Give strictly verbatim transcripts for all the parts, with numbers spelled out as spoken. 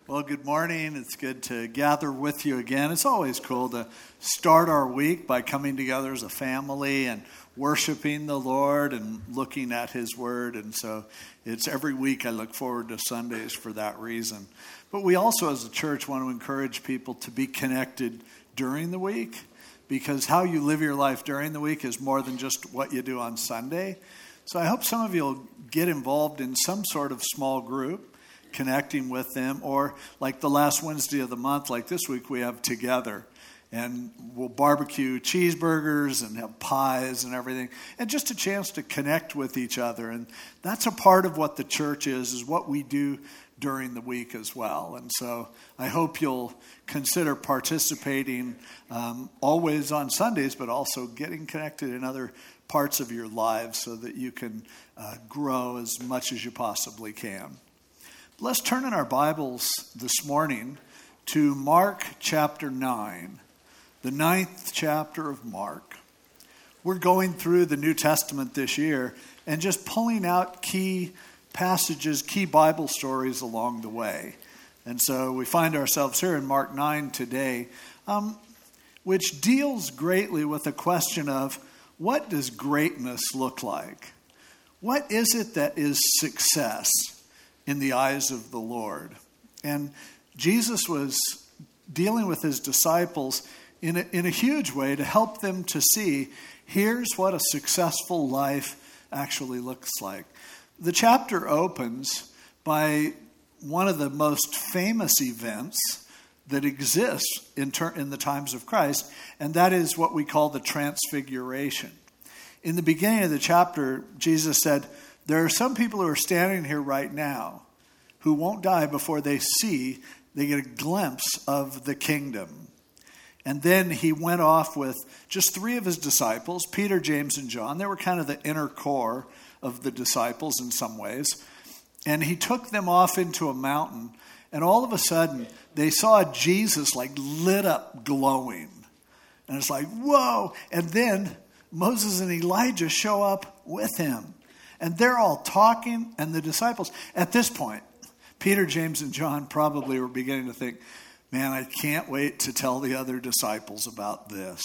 Well, good morning. It's good to gather with you again. It's always cool to start our week by coming together as a family and worshiping the Lord and looking at His Word. And so it's every week I look forward to Sundays for that reason. But we also as a church want to encourage people to be connected during the week, because how you live your life during the week is more than just what you do on Sunday. So I hope some of you will get involved in some sort of small group, connecting with them, or like the last Wednesday of the month, like this week, we have Together, and we'll barbecue cheeseburgers and have pies and everything, and just a chance to connect with each other. And that's a part of what the church is, is what we do during the week as well. And so I hope you'll consider participating um, always on Sundays, but also getting connected in other parts of your lives so that you can uh, grow as much as you possibly can. Let's turn in our Bibles this morning to Mark chapter nine, the ninth chapter of Mark. We're going through the New Testament this year and just pulling out key passages, key Bible stories along the way. And so we find ourselves here in Mark nine today, um, which deals greatly with the question of, what does greatness look like? What is it that is success in the eyes of the Lord? And Jesus was dealing with his disciples in a, in a huge way to help them to see, here's what a successful life actually looks like. The chapter opens by one of the most famous events that exists in, ter- in the times of Christ, and that is what we call the Transfiguration. In the beginning of the chapter, Jesus said, there are some people who are standing here right now who won't die before they see, they get a glimpse of the kingdom. And then he went off with just three of his disciples, Peter, James, and John. They were kind of the inner core of the disciples in some ways. And he took them off into a mountain, and all of a sudden they saw Jesus like lit up, glowing. And it's like, whoa. And then Moses and Elijah show up with him. And they're all talking, and the disciples, at this point, Peter, James, and John probably were beginning to think, man, I can't wait to tell the other disciples about this.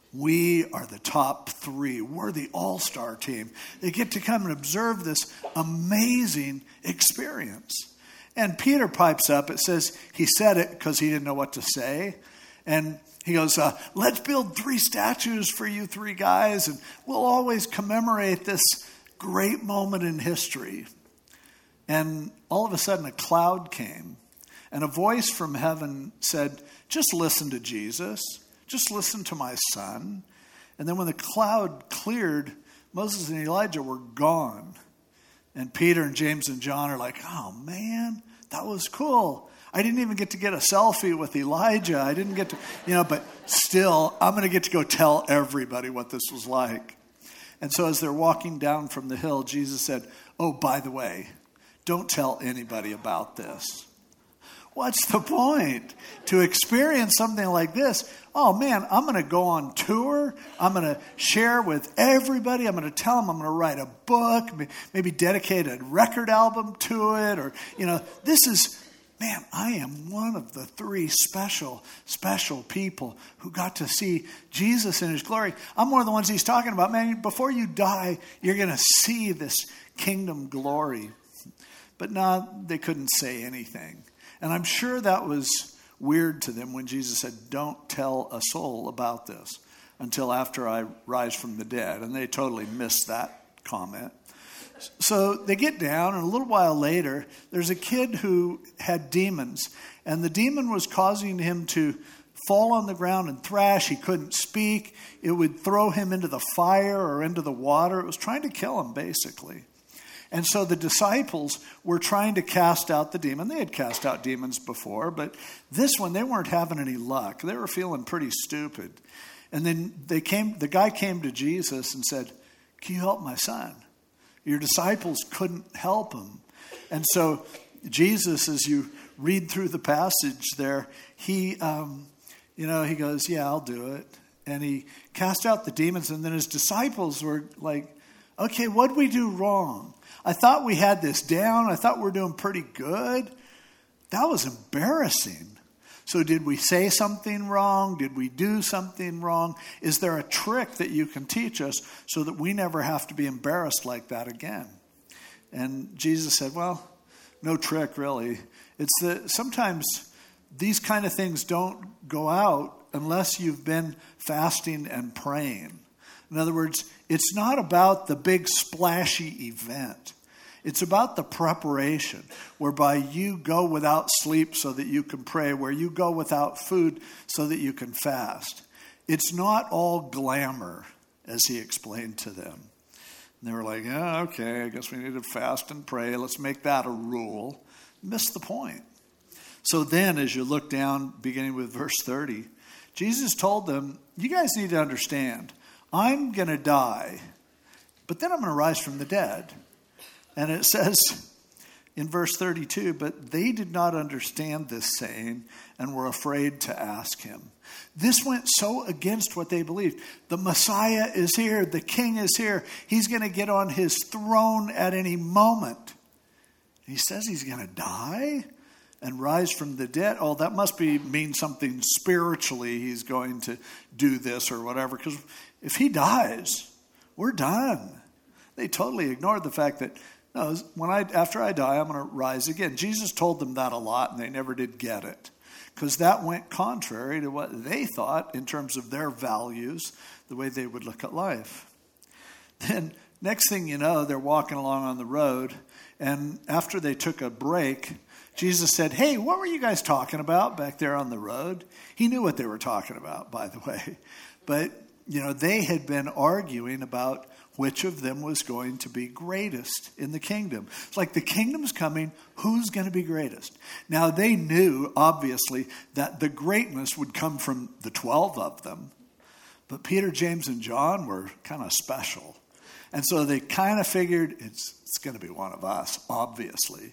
We are the top three. We're the all-star team. They get to come and observe this amazing experience. And Peter pipes up. It says he said it because he didn't know what to say. And he goes, uh, let's build three statues for you three guys, and we'll always commemorate this great moment in history. And all of a sudden a cloud came, and a voice from heaven said, just listen to Jesus. Just listen to my son. And then when the cloud cleared, Moses and Elijah were gone. And Peter and James and John are like, oh man, that was cool. I didn't even get to get a selfie with Elijah. I didn't get to, you know, but still, I'm going to get to go tell everybody what this was like. And so as they're walking down from the hill, Jesus said, oh, by the way, don't tell anybody about this. What's the point? To experience something like this, oh man, I'm going to go on tour. I'm going to share with everybody. I'm going to tell them I'm going to write a book, maybe dedicate a record album to it. Or, you know, this is, man, I am one of the three special, special people who got to see Jesus in his glory. I'm one of the ones he's talking about. Man, before you die, you're going to see this kingdom glory. But no, they couldn't say anything. And I'm sure that was weird to them when Jesus said, don't tell a soul about this until after I rise from the dead. And they totally missed that comment. So they get down, and a little while later, there's a kid who had demons. And the demon was causing him to fall on the ground and thrash. He couldn't speak. It would throw him into the fire or into the water. It was trying to kill him, basically. And so the disciples were trying to cast out the demon. They had cast out demons before, but this one, they weren't having any luck. They were feeling pretty stupid. And then they came. The guy came to Jesus and said, can you help my son? Your disciples couldn't help him. And so Jesus, as you read through the passage there, he, um, you know, he goes, yeah, I'll do it. And he cast out the demons, and then his disciples were like, okay, what'd we do wrong? I thought we had this down. I thought we were doing pretty good. that was embarrassing. So did we say something wrong? Did we do something wrong? Is there a trick that you can teach us so that we never have to be embarrassed like that again? And Jesus said, well, no trick really. It's that sometimes these kind of things don't go out unless you've been fasting and praying. In other words, it's not about the big splashy event. It's about the preparation, whereby you go without sleep so that you can pray, where you go without food so that you can fast. It's not all glamour, as he explained to them. And they were like, yeah, okay, I guess we need to fast and pray. Let's make that a rule. Missed the point. So then, as you look down, beginning with verse thirty, Jesus told them, you guys need to understand, I'm going to die, but then I'm going to rise from the dead. And it says in verse thirty-two, but they did not understand this saying and were afraid to ask him. This went so against what they believed. The Messiah is here. The King is here. He's going to get on his throne at any moment. He says he's going to die and rise from the dead. Oh, that must be mean something spiritually. He's going to do this or whatever. Because if he dies, we're done. They totally ignored the fact that, no, when I after I die, I'm going to rise again. Jesus told them that a lot, and they never did get it. Because that went contrary to what they thought in terms of their values, the way they would look at life. Then, next thing you know, they're walking along on the road, and after they took a break, Jesus said, hey, what were you guys talking about back there on the road? He knew what they were talking about, by the way. But, you know, they had been arguing about which of them was going to be greatest in the kingdom. It's like the kingdom's coming, who's going to be greatest? Now, they knew, obviously, that the greatness would come from the twelve of them. But Peter, James, and John were kind of special. And so they kind of figured it's, it's going to be one of us, obviously.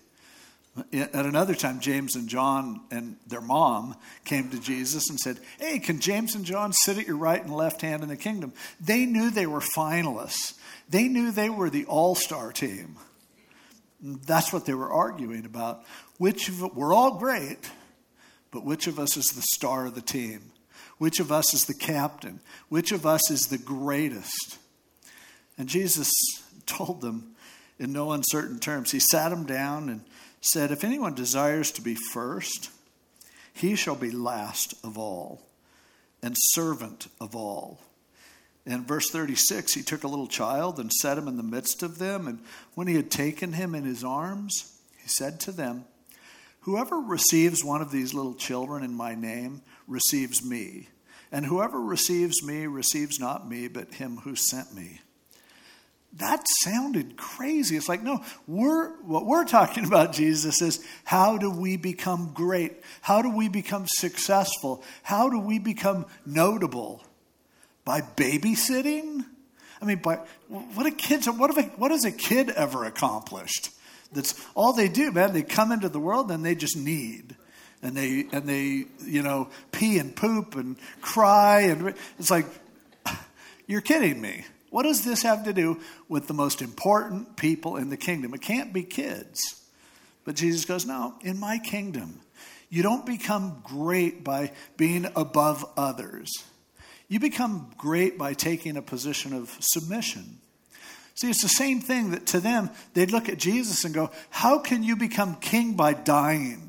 At another time, James and John and their mom came to Jesus and said, hey, can James and John sit at your right and left hand in the kingdom? They knew they were finalists. They knew they were the all-star team. That's what they were arguing about. Which of we're all great, but which of us is the star of the team? Which of us is the captain? Which of us is the greatest? And Jesus told them in no uncertain terms. He sat them down and said, if anyone desires to be first, he shall be last of all and servant of all. In verse thirty-six, he took a little child and set him in the midst of them. And when he had taken him in his arms, he said to them, whoever receives one of these little children in my name receives me. And whoever receives me receives not me, but him who sent me. That sounded crazy. It's like, no, we're what we're talking about, Jesus, is how do we become great? How do we become successful? How do we become notable? By babysitting? I mean, by what a kid's what have a, what has a kid ever accomplished? That's all they do, man. They come into the world and they just need. And they and they, you know, pee and poop and cry, and it's like, you're kidding me. What does this have to do with the most important people in the kingdom? It can't be kids. But Jesus goes, no, in my kingdom, you don't become great by being above others. You become great by taking a position of submission. See, it's the same thing that to them, they'd look at Jesus and go, how can you become king by dying?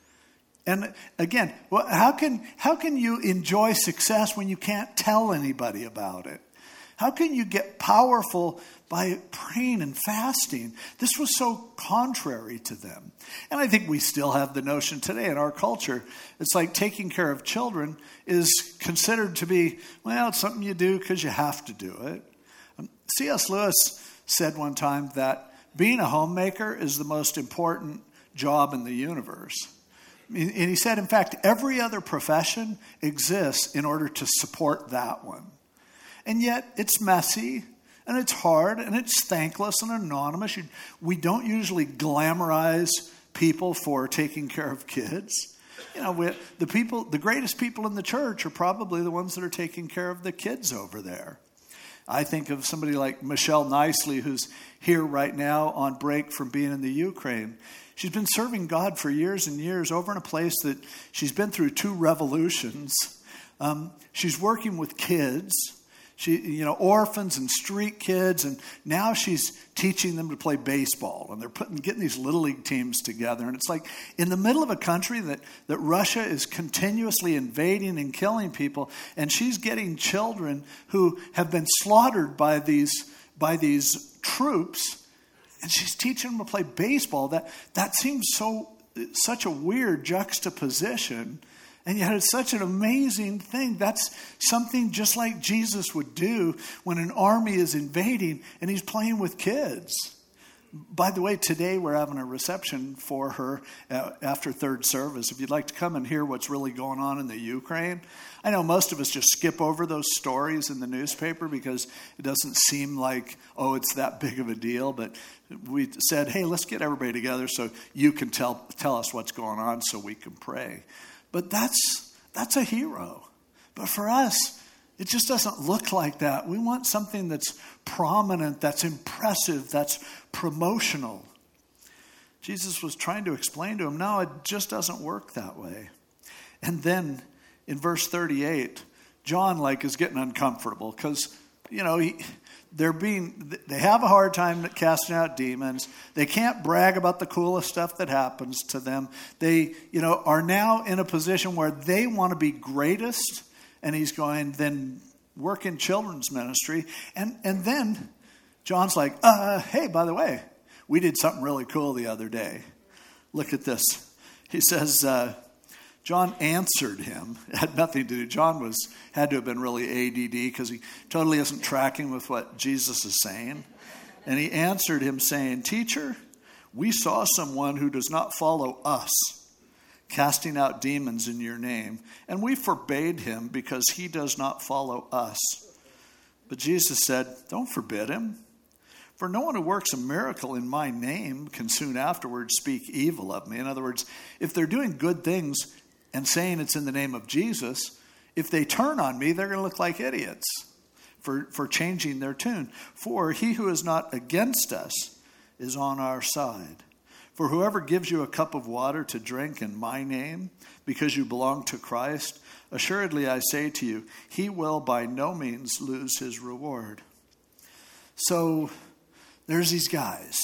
And again, well, how can how can you enjoy success when you can't tell anybody about it? How can you get powerful by praying and fasting? This was so contrary to them. And I think we still have the notion today in our culture. It's like taking care of children is considered to be, well, it's something you do because you have to do it. Um, C S Lewis said one time that being a homemaker is the most important job in the universe. And he said, in fact, every other profession exists in order to support that one. And yet it's messy, and it's hard, and it's thankless and anonymous. You, we don't usually glamorize people for taking care of kids. You know, we, the people, the greatest people in the church are probably the ones that are taking care of the kids over there. I think of somebody like Michelle Nicely, who's here right now on break from being in the Ukraine. She's been serving God for years and years over in a place that she's been through two revolutions. Um, she's working with kids. She, you know, orphans and street kids, and now she's teaching them to play baseball, and they're putting getting these little league teams together. And it's like in the middle of a country that, that Russia is continuously invading and killing people, and she's getting children who have been slaughtered by these by these troops, and she's teaching them to play baseball. That that seems so such a weird juxtaposition. And yet it's such an amazing thing. That's something just like Jesus would do when an army is invading and he's playing with kids. By the way, today we're having a reception for her uh, after third service. If you'd like to come and hear what's really going on in the Ukraine. I know most of us just skip over those stories in the newspaper because it doesn't seem like, oh, it's that big of a deal. But we said, hey, let's get everybody together so you can tell tell us what's going on so we can pray. But that's that's a hero. But for us, it just doesn't look like that. We want something that's prominent, that's impressive, that's promotional. Jesus was trying to explain to him, no, it just doesn't work that way. And then in verse thirty-eight, John like is getting uncomfortable because, you know, he, they're being, they have a hard time casting out demons. They can't brag about the coolest stuff that happens to them. They, you know, are now in a position where they want to be greatest. And he's going, then work in children's ministry. And, and then John's like, uh, hey, by the way, we did something really cool the other day. Look at this. He says, uh, John answered him. It had nothing to do. John was had to have been really A D D because he totally isn't tracking with what Jesus is saying. And he answered him saying, Teacher, we saw someone who does not follow us casting out demons in your name, and we forbade him because he does not follow us. But Jesus said, don't forbid him. For no one who works a miracle in my name can soon afterwards speak evil of me. In other words, if they're doing good things and saying it's in the name of Jesus, if they turn on me, they're going to look like idiots for, for changing their tune. For he who is not against us is on our side. For whoever gives you a cup of water to drink in my name, because you belong to Christ, assuredly I say to you, he will by no means lose his reward. So there's these guys,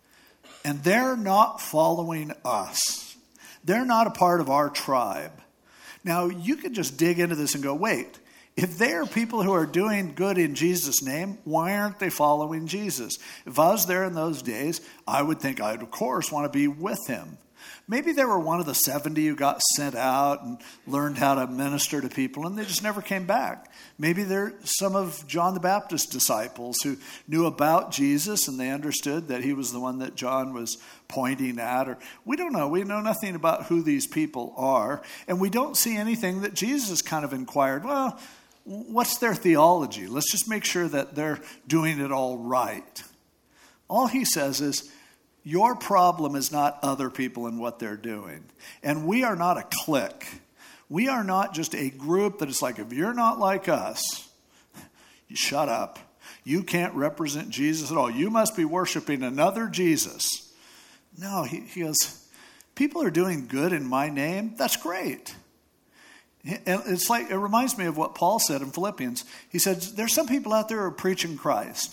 and they're not following us. They're not a part of our tribe. Now, you could just dig into this and go, wait, if they are people who are doing good in Jesus' name, why aren't they following Jesus? If I was there in those days, I would think I'd, of course, want to be with him. Maybe they were one of the seventy who got sent out and learned how to minister to people, and they just never came back. Maybe they're some of John the Baptist's disciples who knew about Jesus and they understood that he was the one that John was pointing at. Or we don't know. We know nothing about who these people are, and we don't see anything that Jesus kind of inquired, well, what's their theology? Let's just make sure that they're doing it all right. All he says is, your problem is not other people and what they're doing. And we are not a clique. We are not just a group that is like, if you're not like us, you shut up. You can't represent Jesus at all. You must be worshiping another Jesus. No, he, he goes, people are doing good in my name. That's great. And it's like, it reminds me of what Paul said in Philippians. He said, there's some people out there who are preaching Christ.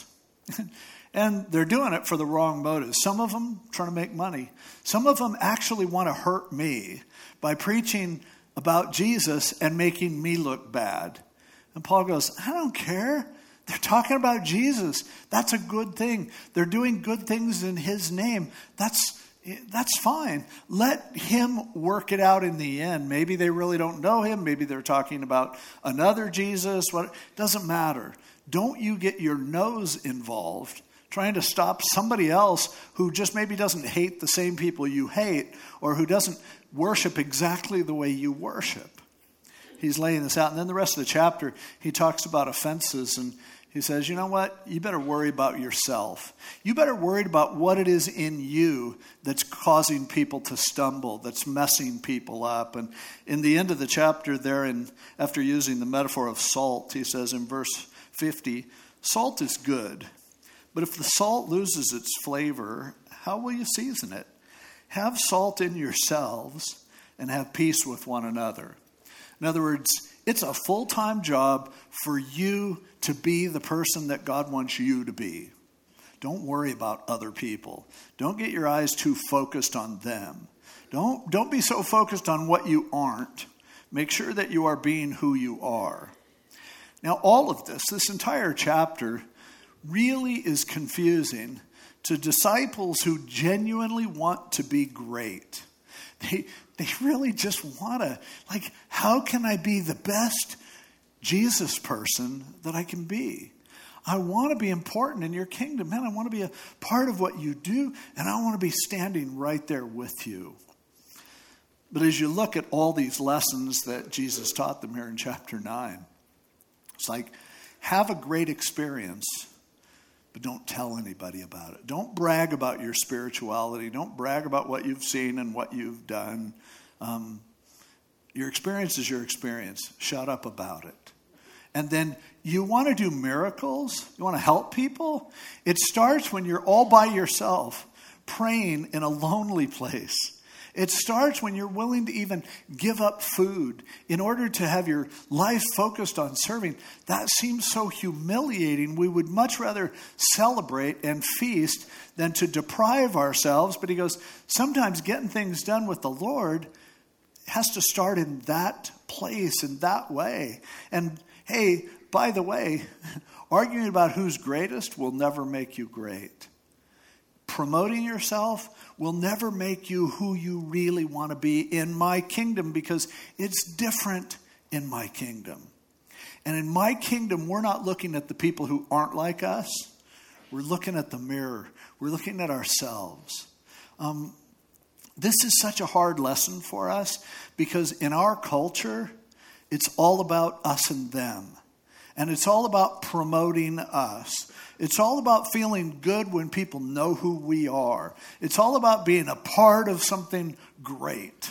And they're doing it for the wrong motives. Some of them trying to make money. Some of them actually want to hurt me by preaching about Jesus and making me look bad. And Paul goes, I don't care. They're talking about Jesus. That's a good thing. They're doing good things in his name. That's that's fine. Let him work it out in the end. Maybe they really don't know him. Maybe they're talking about another Jesus. What doesn't matter. Don't you get your nose involved trying to stop somebody else who just maybe doesn't hate the same people you hate or who doesn't worship exactly the way you worship. He's laying this out. And then the rest of the chapter, he talks about offenses. And he says, you know what? You better worry about yourself. You better worry about what it is in you that's causing people to stumble, that's messing people up. And in the end of the chapter there, and after using the metaphor of salt, he says in verse fifty, salt is good. But if the salt loses its flavor, how will you season it? Have salt in yourselves and have peace with one another. In other words, it's a full-time job for you to be the person that God wants you to be. Don't worry about other people. Don't get your eyes too focused on them. Don't, don't be so focused on what you aren't. Make sure that you are being who you are. Now, all of this, this entire chapter, really is confusing to disciples who genuinely want to be great. They, they really just want to, like, how can I be the best Jesus person that I can be? I want to be important in your kingdom. Man, I want to be a part of what you do, and I want to be standing right there with you. But as you look at all these lessons that Jesus taught them here in chapter nine, it's like, have a great experience, but don't tell anybody about it. Don't brag about your spirituality. Don't brag about what you've seen and what you've done. Um, your experience is your experience. Shut up about it. And then you want to do miracles? You want to help people? It starts when you're all by yourself, praying in a lonely place. It starts when you're willing to even give up food in order to have your life focused on serving. That seems so humiliating. We would much rather celebrate and feast than to deprive ourselves. But he goes, sometimes getting things done with the Lord has to start in that place, in that way. And hey, by the way, arguing about who's greatest will never make you great. Promoting yourself will never make you who you really want to be in my kingdom, because it's different in my kingdom. And in my kingdom, we're not looking at the people who aren't like us. We're looking at the mirror. We're looking at ourselves. Um, this is such a hard lesson for us, because in our culture, it's all about us and them. And it's all about promoting us. It's all about feeling good when people know who we are. It's all about being a part of something great.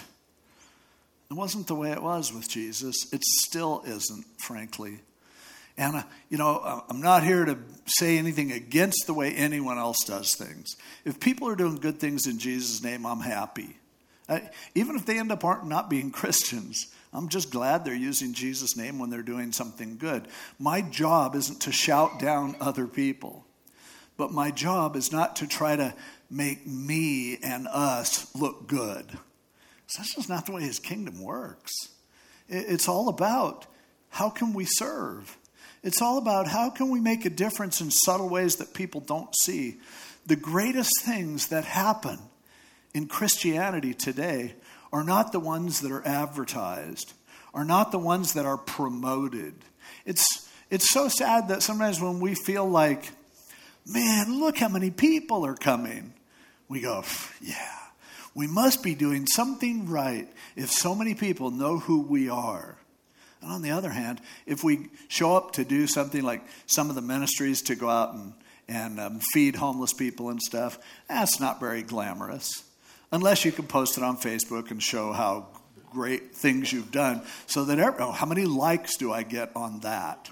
It wasn't the way it was with Jesus. It still isn't, frankly. And, uh, you know, I'm not here to say anything against the way anyone else does things. If people are doing good things in Jesus' name, I'm happy. I, even if they end up aren't, not being Christians, I'm just glad they're using Jesus' name when they're doing something good. My job isn't to shout down other people. But my job is not to try to make me and us look good. So that's just not the way his kingdom works. It's all about how can we serve? It's all about how can we make a difference in subtle ways that people don't see. The greatest things that happen in Christianity today are not the ones that are advertised, are not the ones that are promoted. It's it's so sad that sometimes when we feel like, man, look how many people are coming, we go, yeah, we must be doing something right if so many people know who we are. And on the other hand, if we show up to do something like some of the ministries to go out and, and um, feed homeless people and stuff, that's not very glamorous. Unless you can post it on Facebook and show how great things you've done so that, every, oh, how many likes do I get on that?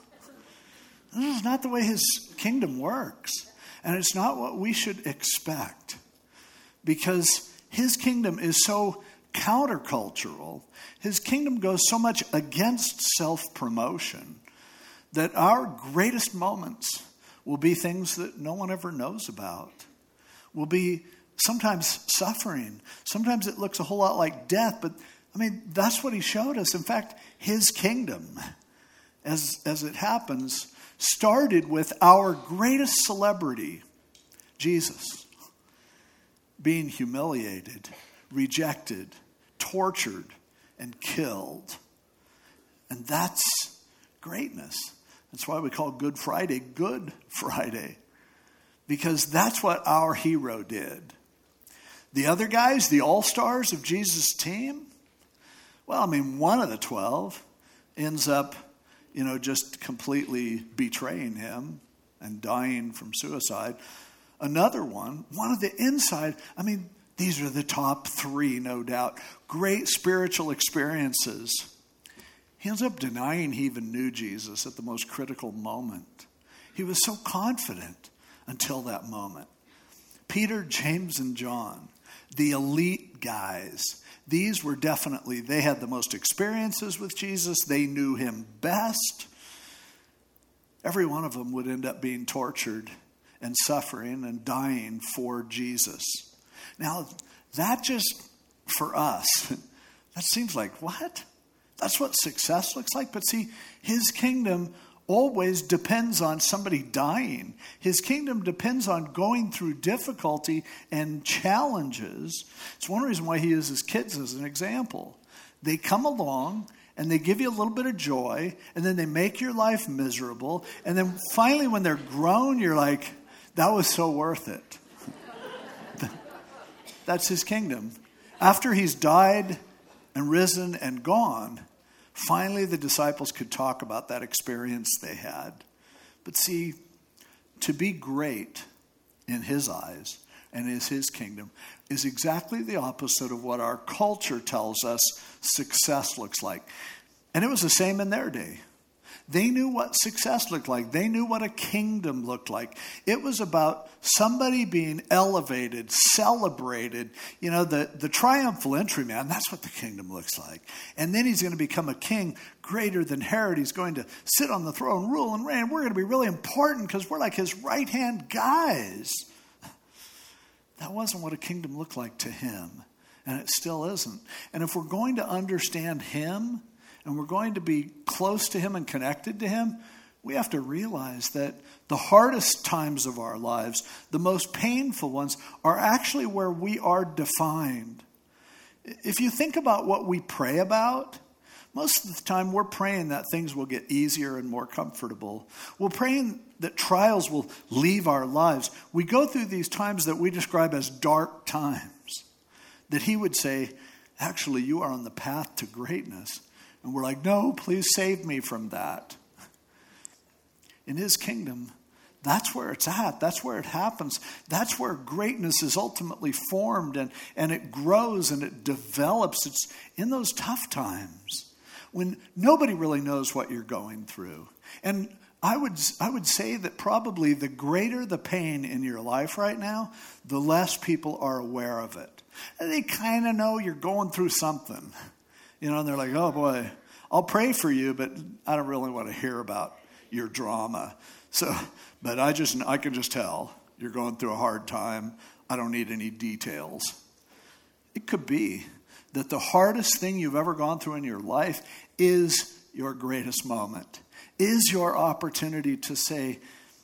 This is not the way his kingdom works. And it's not what we should expect. Because his kingdom is so countercultural. His kingdom goes so much against self-promotion that our greatest moments will be things that no one ever knows about. Will be sometimes suffering. Sometimes it looks a whole lot like death, but I mean, that's what he showed us. In fact, his kingdom, as, as it happens, started with our greatest celebrity, Jesus, being humiliated, rejected, tortured, and killed. And that's greatness. That's why we call Good Friday Good Friday, because that's what our hero did. The other guys, the all-stars of Jesus' team, well, I mean, one of the twelve ends up, you know, just completely betraying him and dying from suicide. Another one, one of the inside, I mean, these are the top three, no doubt. Great spiritual experiences. He ends up denying he even knew Jesus at the most critical moment. He was so confident until that moment. Peter, James, and John, the elite guys. These were definitely, they had the most experiences with Jesus. They knew him best. Every one of them would end up being tortured and suffering and dying for Jesus. Now, that just, for us, that seems like, what? That's what success looks like? But see, his kingdom always depends on somebody dying. His kingdom depends on going through difficulty and challenges. It's one reason why he uses kids as an example. They come along and they give you a little bit of joy, and then they make your life miserable. And then finally, when they're grown, you're like, that was so worth it. That's his kingdom. After he's died and risen and gone, finally, the disciples could talk about that experience they had. But see, to be great in his eyes and is his kingdom is exactly the opposite of what our culture tells us success looks like. And it was the same in their day. They knew what success looked like. They knew what a kingdom looked like. It was about somebody being elevated, celebrated. You know, the, the triumphal entry, man, that's what the kingdom looks like. And then he's going to become a king greater than Herod. He's going to sit on the throne, rule and reign. We're going to be really important because we're like his right-hand guys. That wasn't what a kingdom looked like to him. And it still isn't. And if we're going to understand him, and we're going to be close to him and connected to him, we have to realize that the hardest times of our lives, the most painful ones, are actually where we are defined. If you think about what we pray about, most of the time we're praying that things will get easier and more comfortable. We're praying that trials will leave our lives. We go through these times that we describe as dark times, that he would say, actually, you are on the path to greatness. And we're like, no, please save me from that. In his kingdom, that's where it's at. That's where it happens. That's where greatness is ultimately formed, and, and it grows and it develops. It's in those tough times when nobody really knows what you're going through. And I would, I would say that probably the greater the pain in your life right now, the less people are aware of it. And they kind of know you're going through something. You know, and they're like, oh boy, I'll pray for you, but I don't really want to hear about your drama. So, but I just, I can just tell you're going through a hard time. I don't need any details. It could be that the hardest thing you've ever gone through in your life is your greatest moment, is your opportunity to say,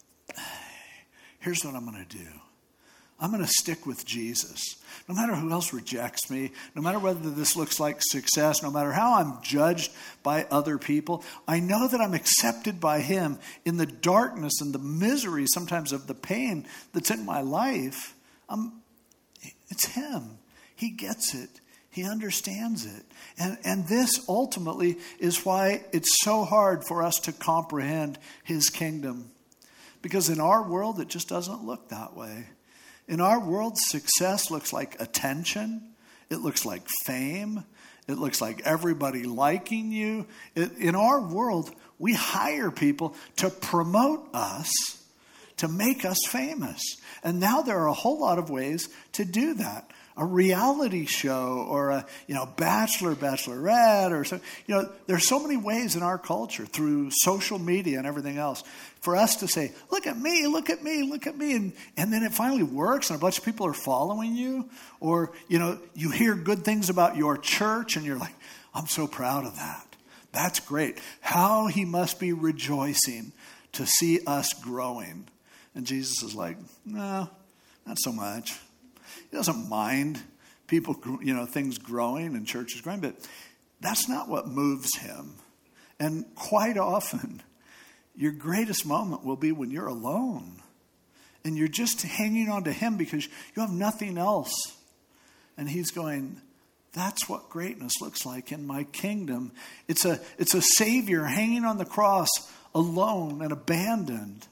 here's what I'm going to do. I'm going to stick with Jesus. No matter who else rejects me, no matter whether this looks like success, no matter how I'm judged by other people, I know that I'm accepted by him in the darkness and the misery sometimes of the pain that's in my life. I'm, it's him. He gets it. He understands it. And, and this ultimately is why it's so hard for us to comprehend his kingdom. Because in our world, it just doesn't look that way. In our world, success looks like attention. It looks like fame. It looks like everybody liking you. It, in our world, we hire people to promote us, to make us famous. And now there are a whole lot of ways to do that. A reality show or a, you know, bachelor, bachelorette or so. You know, there's so many ways in our culture through social media and everything else for us to say, look at me, look at me, look at me. And, and then it finally works and a bunch of people are following you. Or, you know, you hear good things about your church and you're like, I'm so proud of that. That's great. How he must be rejoicing to see us growing. And Jesus is like, no, not so much. He doesn't mind people, you know, things growing and churches growing, but that's not what moves him. And quite often, your greatest moment will be when you're alone and you're just hanging on to him because you have nothing else. And he's going, that's what greatness looks like in my kingdom. It's a, it's a Savior hanging on the cross alone and abandoned.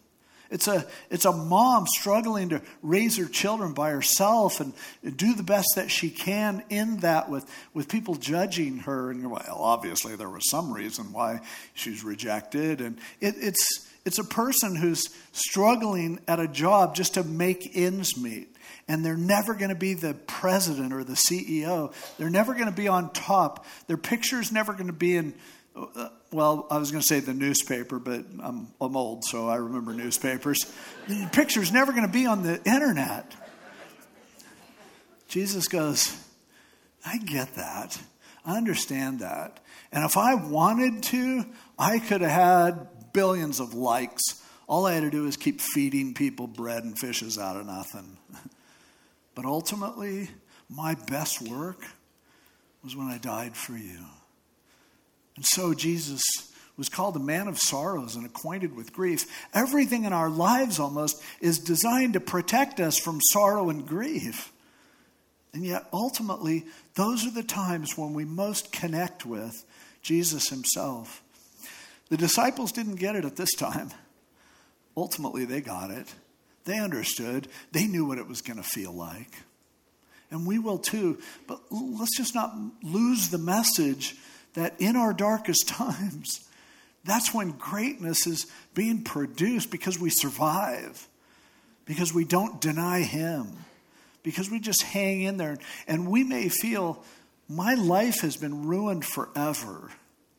It's a it's a mom struggling to raise her children by herself and do the best that she can in that with, with people judging her. And well, obviously there was some reason why she's rejected. And it, it's it's a person who's struggling at a job just to make ends meet. And they're never going to be the president or the C E O. They're never going to be on top. Their picture's never going to be in... Uh, well, I was going to say the newspaper, but I'm, I'm old, so I remember newspapers. The picture's never going to be on the internet. Jesus goes, I get that. I understand that. And if I wanted to, I could have had billions of likes. All I had to do is keep feeding people bread and fishes out of nothing. But ultimately, my best work was when I died for you. And so Jesus was called a man of sorrows and acquainted with grief. Everything in our lives almost is designed to protect us from sorrow and grief. And yet ultimately, those are the times when we most connect with Jesus himself. The disciples didn't get it at this time. Ultimately, they got it. They understood. They knew what it was going to feel like. And we will too. But let's just not lose the message that in our darkest times, that's when greatness is being produced, because we survive, because we don't deny him, because we just hang in there. And we may feel, my life has been ruined forever.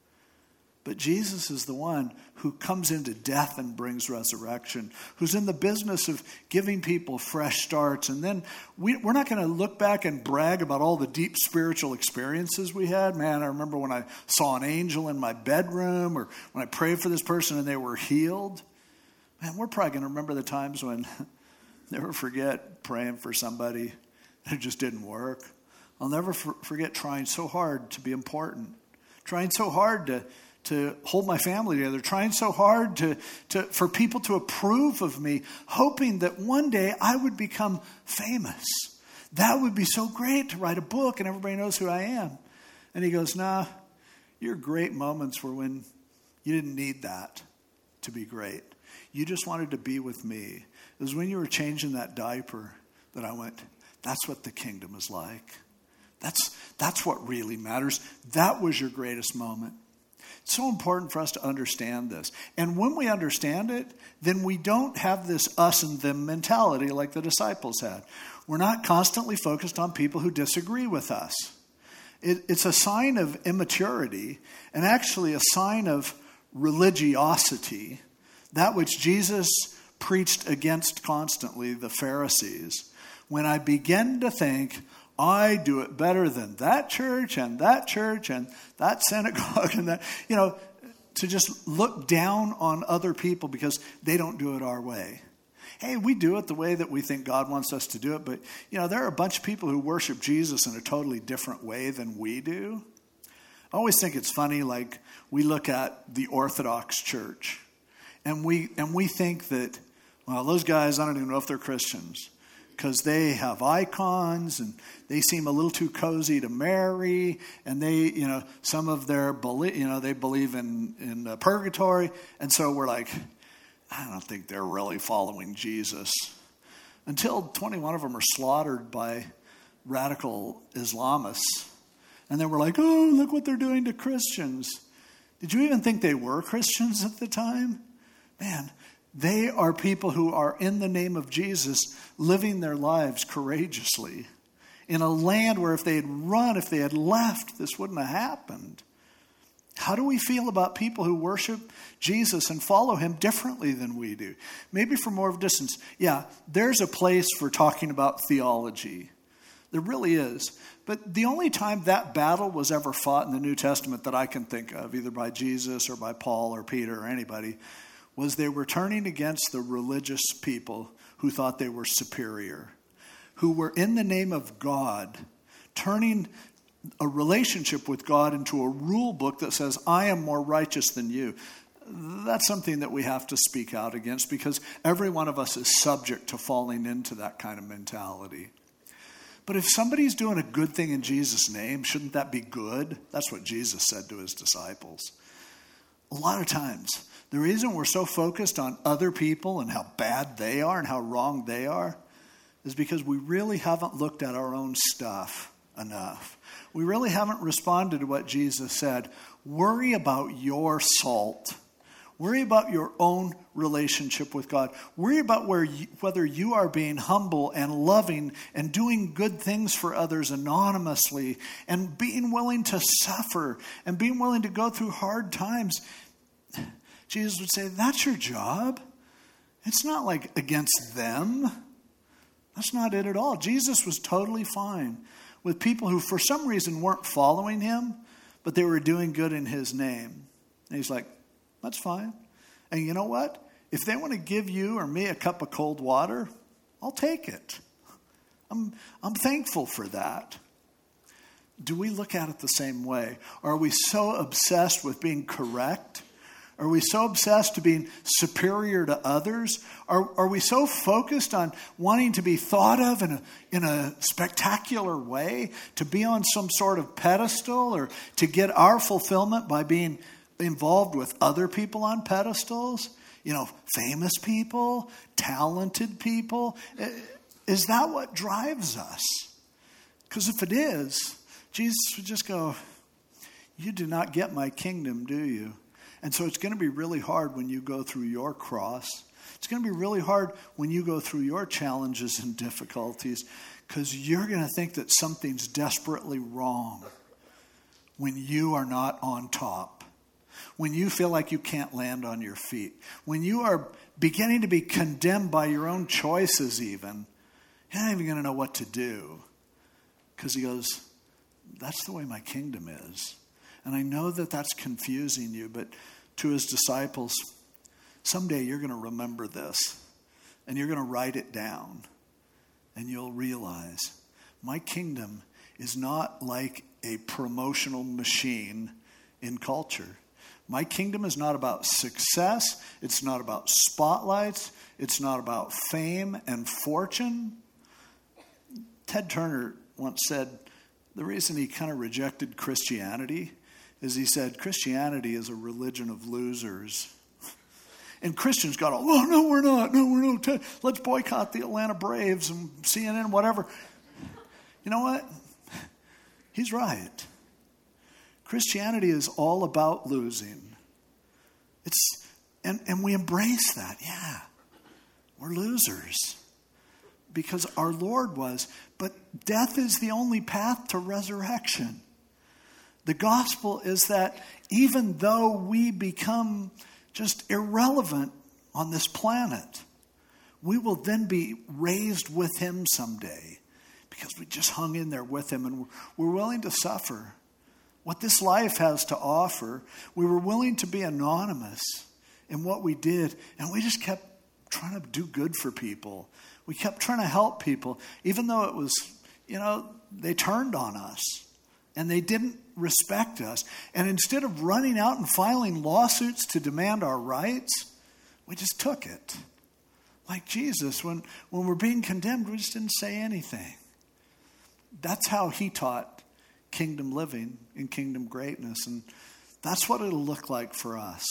But Jesus is the one who comes into death and brings resurrection, who's in the business of giving people fresh starts. And then we, we're not going to look back and brag about all the deep spiritual experiences we had. Man, I remember when I saw an angel in my bedroom, or when I prayed for this person and they were healed. Man, we're probably going to remember the times when, never forget praying for somebody and it just didn't work. I'll never for, forget trying so hard to be important, trying so hard to to hold my family together, trying so hard to, to for people to approve of me, hoping that one day I would become famous. That would be so great, to write a book and everybody knows who I am. And he goes, nah, your great moments were when you didn't need that to be great. You just wanted to be with me. It was when you were changing that diaper that I went, that's what the kingdom is like. That's, that's what really matters. That was your greatest moment. It's so important for us to understand this. And when we understand it, then we don't have this us and them mentality like the disciples had. We're not constantly focused on people who disagree with us. It, it's a sign of immaturity, and actually a sign of religiosity, that which Jesus preached against constantly, the Pharisees. When I begin to think, I do it better than that church and that church and that synagogue and that, you know, to just look down on other people because they don't do it our way. Hey, we do it the way that we think God wants us to do it, but, you know, there are a bunch of people who worship Jesus in a totally different way than we do. I always think it's funny, like, we look at the Orthodox Church and we and we think that, well, those guys, I don't even know if they're Christians, because they have icons and they seem a little too cozy to marry, and they, you know, some of their belief, you know, they believe in in uh, purgatory, and so we're like, I don't think they're really following Jesus. Until twenty-one of them are slaughtered by radical Islamists, and then we're like, oh, look what they're doing to Christians. Did you even think they were Christians at the time? Man. They are people who are in the name of Jesus living their lives courageously in a land where if they had run, if they had left, this wouldn't have happened. How do we feel about people who worship Jesus and follow him differently than we do? Maybe from more of a distance. Yeah, there's a place for talking about theology. There really is. But the only time that battle was ever fought in the New Testament that I can think of, either by Jesus or by Paul or Peter or anybody, was they were turning against the religious people who thought they were superior, who were in the name of God, turning a relationship with God into a rule book that says, I am more righteous than you. That's something that we have to speak out against, because every one of us is subject to falling into that kind of mentality. But if somebody's doing a good thing in Jesus' name, shouldn't that be good? That's what Jesus said to his disciples. A lot of times, The reason we're so focused on other people and how bad they are and how wrong they are is because we really haven't looked at our own stuff enough. We really haven't responded to what Jesus said. Worry about your salt. Worry about your own relationship with God. Worry about where you, whether you are being humble and loving and doing good things for others anonymously and being willing to suffer and being willing to go through hard times. Jesus would say, that's your job. It's not like against them. That's not it at all. Jesus was totally fine with people who for some reason weren't following him, but they were doing good in his name. And he's like, that's fine. And you know what? If they want to give you or me a cup of cold water, I'll take it. I'm, I'm thankful for that. Do we look at it the same way? Are we so obsessed with being correct? Are we so obsessed to being superior to others? Are, are we so focused on wanting to be thought of in a, in a spectacular way, to be on some sort of pedestal, or to get our fulfillment by being involved with other people on pedestals? You know, famous people, talented people. Is that what drives us? Because if it is, Jesus would just go, you do not get my kingdom, do you? And so it's going to be really hard when you go through your cross. It's going to be really hard when you go through your challenges and difficulties, because you're going to think that something's desperately wrong when you are not on top. When you feel like you can't land on your feet, when you are beginning to be condemned by your own choices even, you're not even going to know what to do. Because he goes, that's the way my kingdom is. And I know that that's confusing you, but to his disciples, someday you're going to remember this, and you're going to write it down, and you'll realize my kingdom is not like a promotional machine in culture. My kingdom is not about success. It's not about spotlights. It's not about fame and fortune. Ted Turner once said the reason he kind of rejected Christianity is he said Christianity is a religion of losers. And Christians got all, oh, no, we're not. No, we're not. Let's boycott the Atlanta Braves and C N N, whatever. You know what? He's right. Christianity is all about losing. It's and, and we embrace that. Yeah, we're losers because our Lord was. But death is the only path to resurrection. The gospel is that even though we become just irrelevant on this planet, we will then be raised with him someday because we just hung in there with him and we're willing to suffer. What this life has to offer, we were willing to be anonymous in what we did, and we just kept trying to do good for people. We kept trying to help people, even though it was, you know, they turned on us, and they didn't respect us. And instead of running out and filing lawsuits to demand our rights, we just took it. Like Jesus, when, when we're being condemned, we just didn't say anything. That's how he taught kingdom living and kingdom greatness. And that's what it'll look like for us.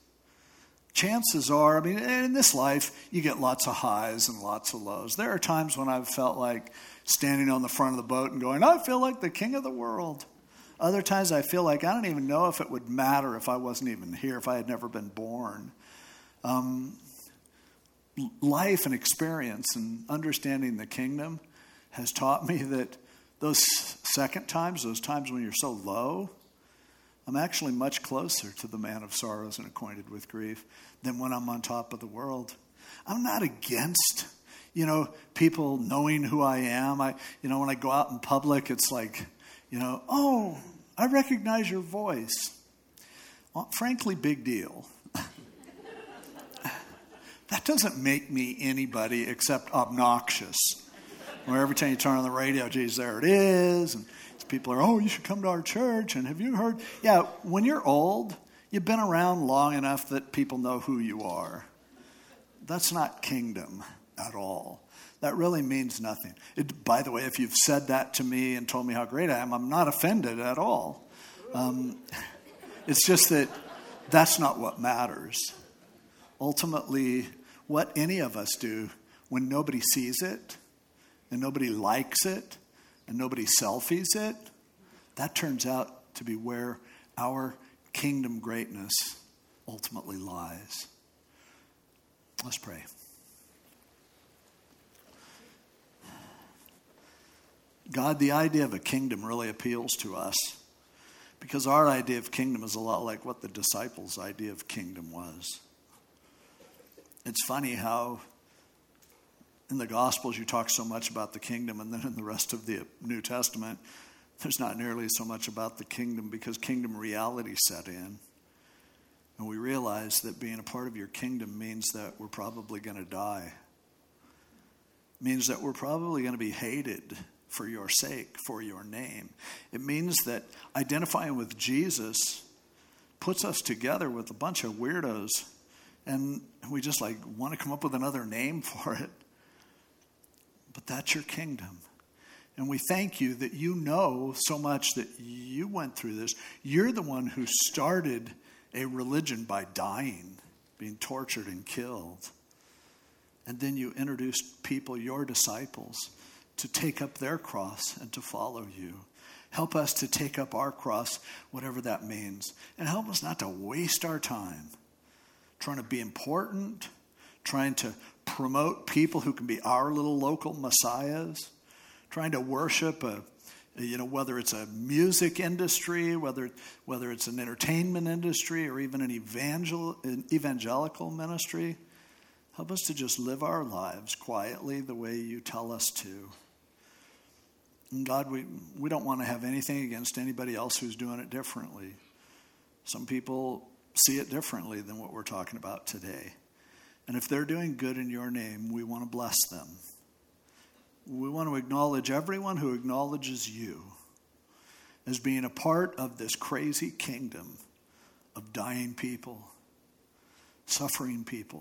Chances are, I mean, in this life, you get lots of highs and lots of lows. There are times when I've felt like standing on the front of the boat and going, I feel like the king of the world. Other times I feel like I don't even know if it would matter if I wasn't even here, if I had never been born. Um, life and experience and understanding the kingdom has taught me that those second times, those times when you're so low, I'm actually much closer to the man of sorrows and acquainted with grief than when I'm on top of the world. I'm not against, you know, people knowing who I am. I, you know, when I go out in public, it's like, you know, oh, I recognize your voice. Well, frankly, big deal. That doesn't make me anybody except obnoxious. Where every time you turn on the radio, geez, there it is. And people are, oh, you should come to our church. And have you heard? Yeah, when you're old, you've been around long enough that people know who you are. That's not kingdom at all. That really means nothing. It, by the way, if you've said that to me and told me how great I am, I'm not offended at all. Um, it's just that that's not what matters. ultimately what any of us do when nobody sees it and nobody likes it and nobody selfies it, that turns out to be where our kingdom greatness ultimately lies. Let's pray. God, the idea of a kingdom really appeals to us because our idea of kingdom is a lot like what the disciples' idea of kingdom was. It's funny how in the Gospels you talk so much about the kingdom, and then in the rest of the New Testament there's not nearly so much about the kingdom because kingdom reality set in. And we realize that being a part of your kingdom means that we're probably going to die. It means that we're probably going to be hated for your sake, for your name. It means that identifying with Jesus puts us together with a bunch of weirdos, and we just like want to come up with another name for it. But that's your kingdom. And we thank you that you know so much that you went through this. You're the one who started a religion by dying, being tortured and killed. And then you introduced people, your disciples, to take up their cross and to follow you. Help us to take up our cross, whatever that means. And help us not to waste our time trying to be important, trying to promote people who can be our little local messiahs, trying to worship a, you know, whether it's a music industry, whether whether it's an entertainment industry, or even an evangel an evangelical ministry. Help us to just live our lives quietly the way you tell us to. And God, we, we don't want to have anything against anybody else who's doing it differently. Some people see it differently than what we're talking about today. And if they're doing good in your name, we want to bless them. We want to acknowledge everyone who acknowledges you as being a part of this crazy kingdom of dying people, suffering people.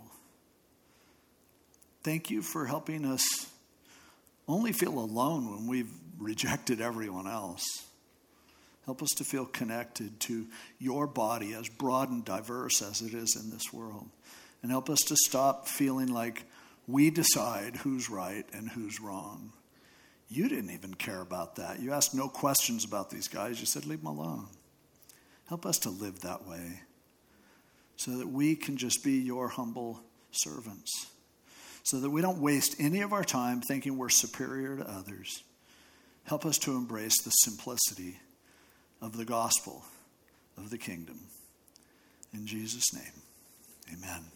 Thank you for helping us only feel alone when we've rejected everyone else. Help us to feel connected to your body, as broad and diverse as it is in this world. And help us to stop feeling like we decide who's right and who's wrong. You didn't even care about that. You asked no questions about these guys. You said, leave them alone. Help us to live that way so that we can just be your humble servants, so that we don't waste any of our time thinking we're superior to others. Help us to embrace the simplicity of the gospel of the kingdom. In Jesus' name, amen.